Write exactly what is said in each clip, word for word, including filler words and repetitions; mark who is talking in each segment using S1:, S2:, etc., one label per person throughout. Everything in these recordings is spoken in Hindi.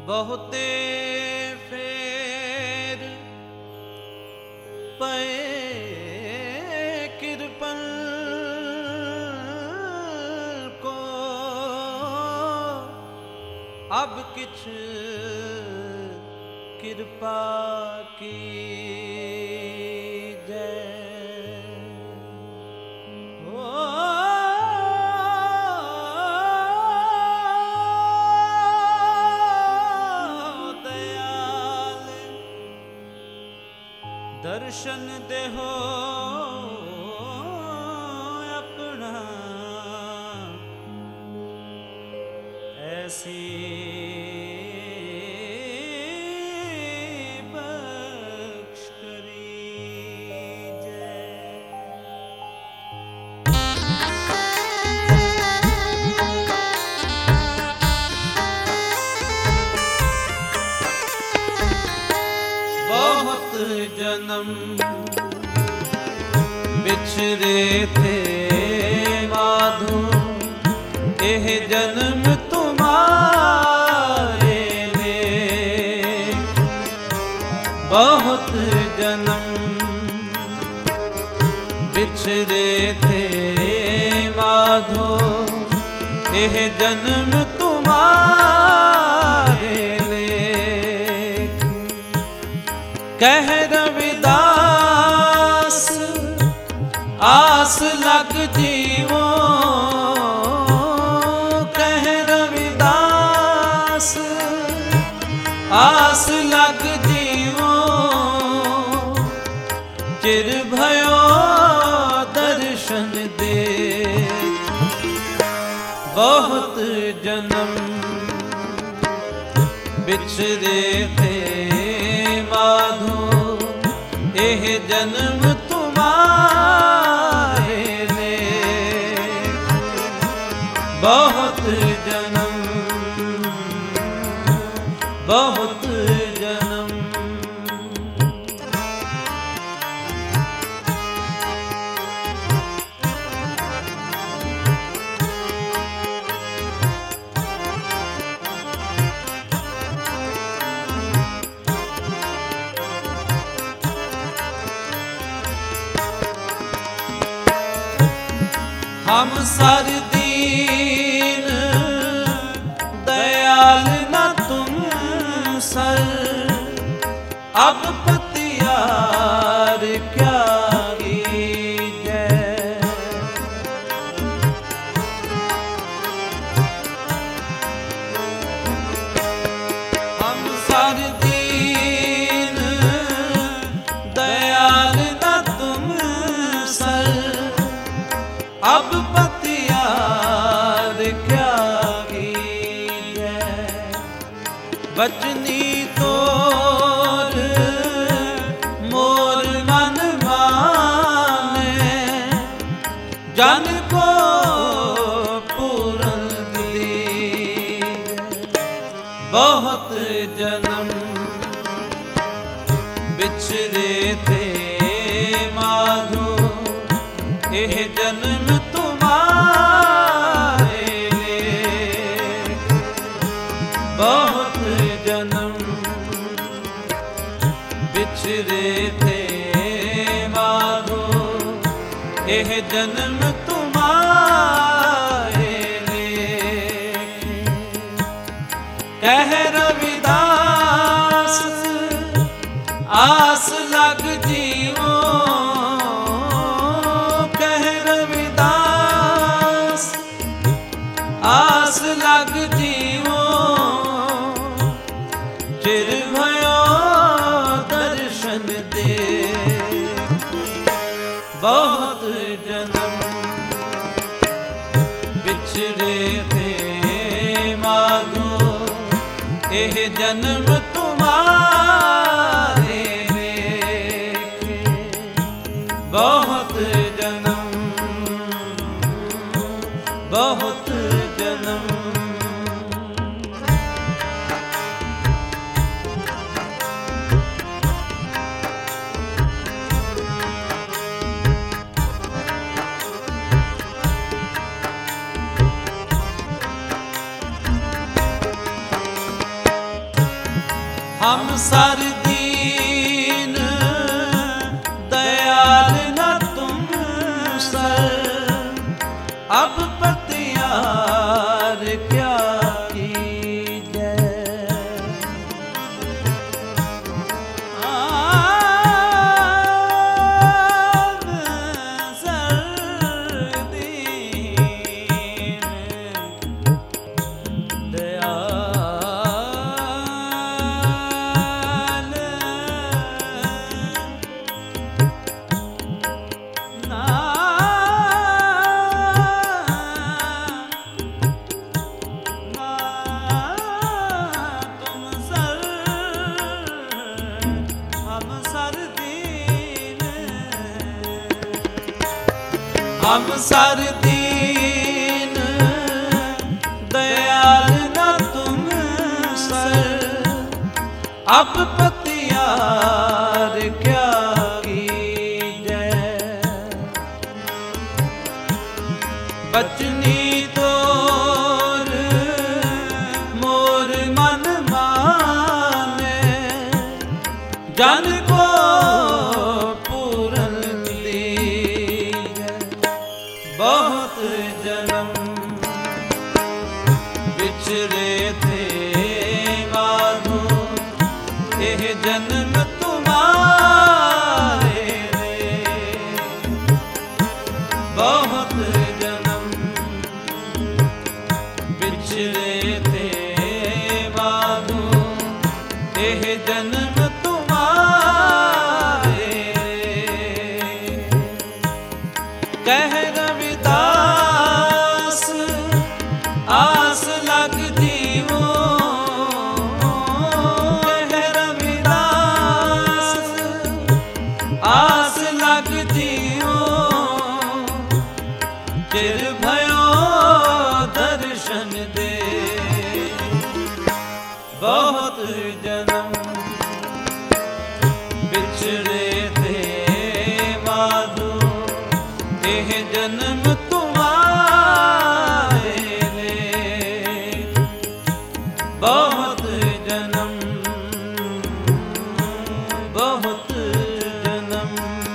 S1: बहुते फेर पए कृपन को अब किछ कृपा की दर्शन देहो अपना ऐसी बख्श करीजे। बहुत जन्म बिछरे थे माधो, एह जन्म तुम्हारे ले। बहुत जन्म बिछरे थे माधो, एह जन्म तुम्हारे ले। कह रविदास आस लग जीवो, कह रविदास आस लग जीवो। चिर भयो दर्शन दे, बहुत जन्म बिछरे थे माधो, एह जन्म तुम्हारे ले। बहुत जन्म बहुत जन्म हम सर दीन दयाल न तुम सर, अब पतियार क्या कीजे। हम सर दीन दयाल न तुम सर, अब पतियार क्या कीजे। बचनी तोर मोर मन माने, जन को पूरन दी। बहुत जन्म बिछरे थे माधो, एह जन्म तुम्हारे ले। बहुत जन्म बिछरे थे माधो, एह जन्म तुम्हारे ले। कह रविदास आस लग जीवो, आस लग जीवो। चिर भयो दर्शन दे, बहुत जन्म बिछरे थे माधो, एह जन्म तुम्हारे ले। बहुत जन्म बहुत जन्म हम सर दीन दयाल न तुम सर, अब पतियार क्या कीजै। हम सर दीन दयाल ना हम सर दीन दयाल न तुम सर, अब पतियार क्या कीजै। बचनी तोर मोर मन माने, जन को पूरन दीजै। बहुत जन्म बिछड़े थे माधो, यह जन्म तुम्हारे रे। बहुत जन्म बिछड़े थे माधो, यह जन्म तुम्हारे रे। कह रविदास आस लगती वो, कह रविदास आस लगती वो, चिर भयो दर्शन दे। बहुत जन्म बिछड़े थे माधो, यह जन्म तुम्हारे रे। बहुत जन्म बहुत जन्म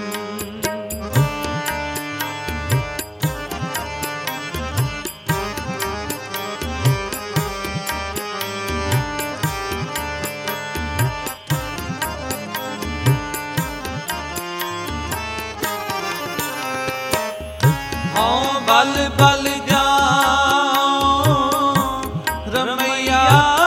S1: हाँ बल बल जाओ रमैया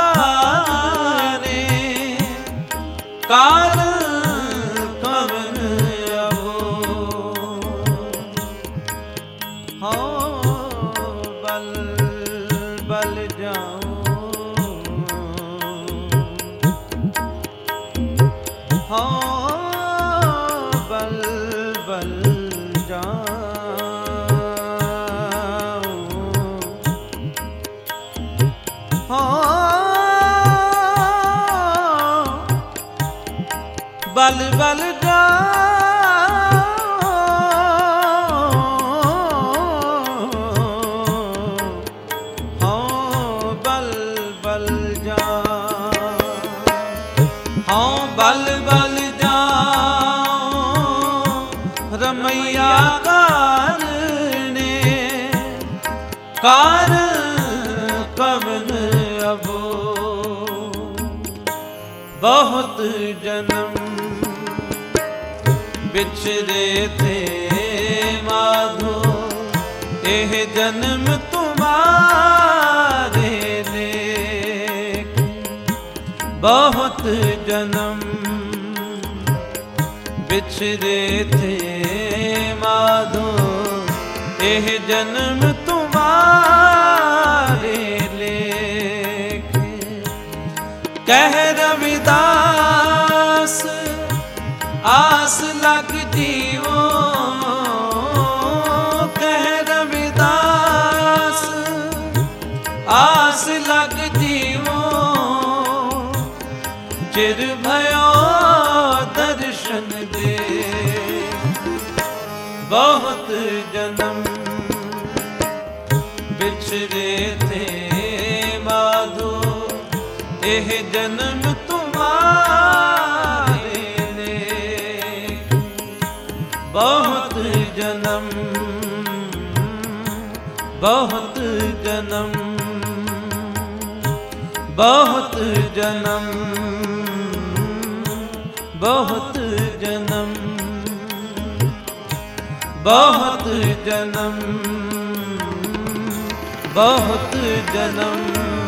S1: रे, काल कवन अबो। हाँ बल बल जाओ, हाँ बल बल जाओ, बल बल जाओ, हाँ बल बल जाओ, हाँ बल बल जाओ रमैया कारणे, कार कवन अबो। बहुत जन्म बिछड़े थे माधो, यह जन्म तुम्हारे लेख। बहुत जन्म बिछड़े थे माधो, यह जन्म तुम्हारे लेख। कह रविदास आस लगती वो, कह रविदास आस लगती वो, चिर भयो दर्शन दे। बहुत जन्म बिछड़े थे माधो, यह जन्म तुम्हारा बहुत जन्म बहुत जन्म बहुत जन्म बहुत जन्म बहुत जन्म